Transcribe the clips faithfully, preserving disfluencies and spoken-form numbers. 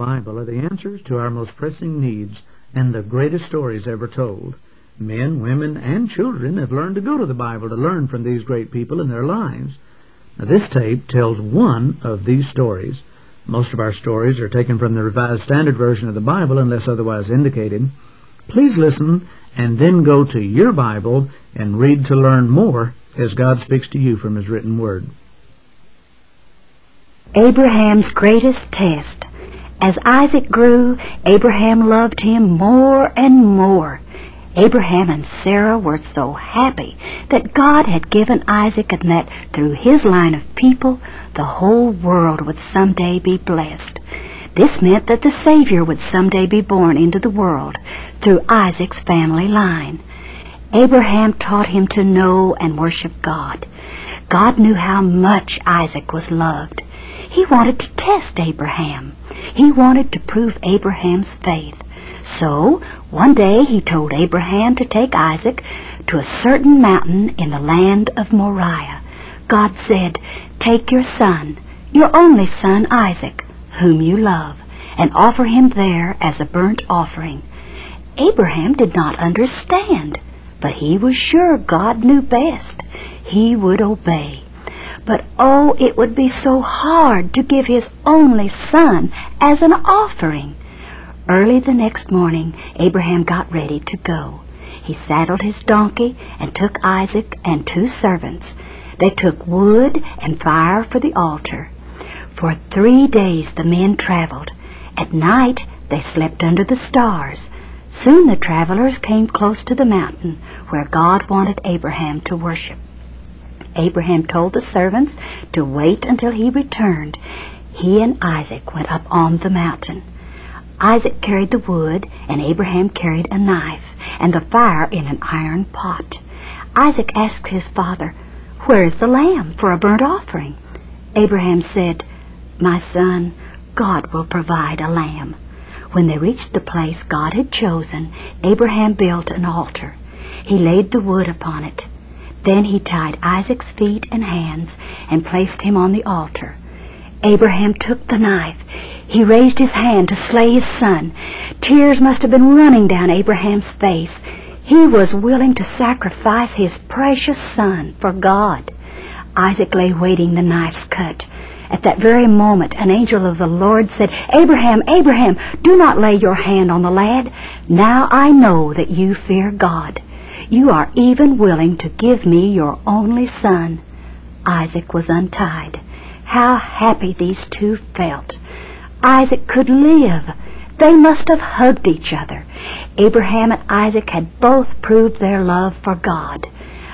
Bible are the answers to our most pressing needs and the greatest stories ever told. Men, women, and children have learned to go to the Bible to learn from these great people in their lives. Now, this tape tells one of these stories. Most of our stories are taken from the Revised Standard Version of the Bible unless otherwise indicated. Please listen and then go to your Bible and read to learn more as God speaks to you from His written Word. Abraham's greatest test. As Isaac grew, Abraham loved him more and more. Abraham and Sarah were so happy that God had given Isaac and that through his line of people, the whole world would someday be blessed. This meant that the Savior would someday be born into the world through Isaac's family line. Abraham taught him to know and worship God. God knew how much Isaac was loved. He wanted to test Abraham. He wanted to prove Abraham's faith. So, one day he told Abraham to take Isaac to a certain mountain in the land of Moriah. God said, "Take your son, your only son Isaac, whom you love, and offer him there as a burnt offering." Abraham did not understand, but he was sure God knew best. He would obey. But oh, it would be so hard to give his only son as an offering. Early the next morning, Abraham got ready to go. He saddled his donkey and took Isaac and two servants. They took wood and fire for the altar. For three days the men traveled. At night they slept under the stars. Soon the travelers came close to the mountain where God wanted Abraham to worship. Abraham told the servants to wait until he returned. He and Isaac went up on the mountain. Isaac carried the wood, and Abraham carried a knife, and the fire in an iron pot. Isaac asked his father, "Where is the lamb for a burnt offering?" Abraham said, "My son, God will provide a lamb." When they reached the place God had chosen, Abraham built an altar. He laid the wood upon it. Then he tied Isaac's feet and hands and placed him on the altar. Abraham took the knife. He raised his hand to slay his son. Tears must have been running down Abraham's face. He was willing to sacrifice his precious son for God. Isaac lay waiting the knife's cut. At that very moment, an angel of the Lord said, "Abraham, Abraham, do not lay your hand on the lad. Now I know that you fear God. You are even willing to give me your only son." Isaac was untied. How happy these two felt. Isaac could live. They must have hugged each other. Abraham and Isaac had both proved their love for God.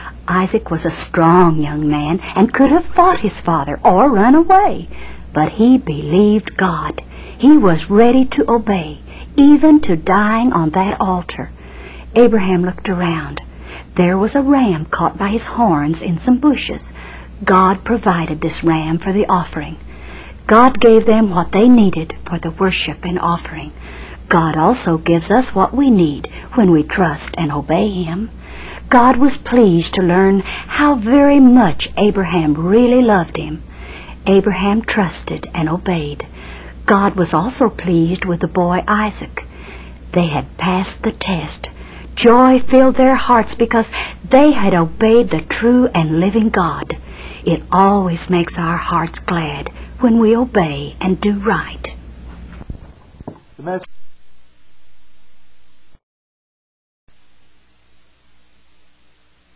Isaac was a strong young man and could have fought his father or run away, but he believed God. He was ready to obey, even to dying on that altar. Abraham looked around. There was a ram caught by his horns in some bushes. God provided this ram for the offering. God gave them what they needed for the worship and offering. God also gives us what we need when we trust and obey Him. God was pleased to learn how very much Abraham really loved him. Abraham trusted and obeyed. God was also pleased with the boy Isaac. They had passed the test. Joy filled their hearts because they had obeyed the true and living God. It always makes our hearts glad when we obey and do right. The message